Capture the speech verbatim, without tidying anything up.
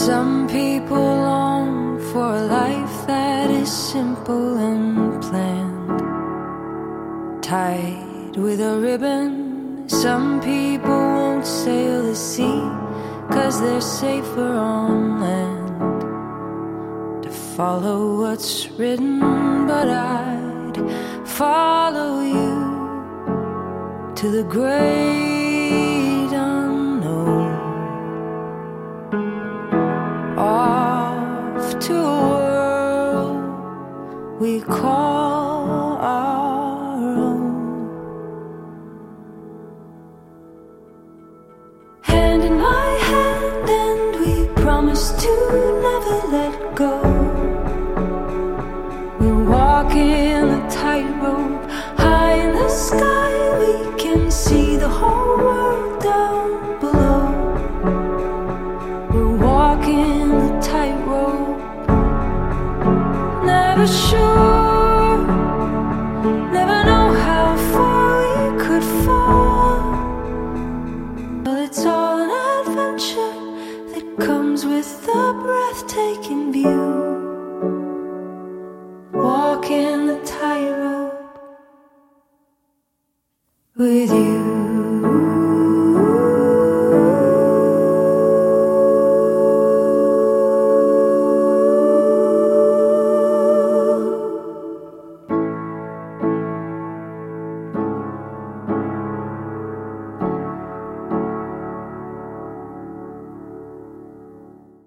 Some people long for a life that is simple and planned, tied with a ribbon. Some people won't sail the sea, 'cause they're safer on land. To follow what's written, but I'd follow you to the great unknown, off to a world we call our own. Hand in my hand, and we promise to never let go. We're walking a tightrope high in the sky. We can see the whole world down below. We're walking the tightrope, never sure, never know how far we could fall. Well, it's all an adventure that comes with the breathtaking view. Walking the tightrope with you.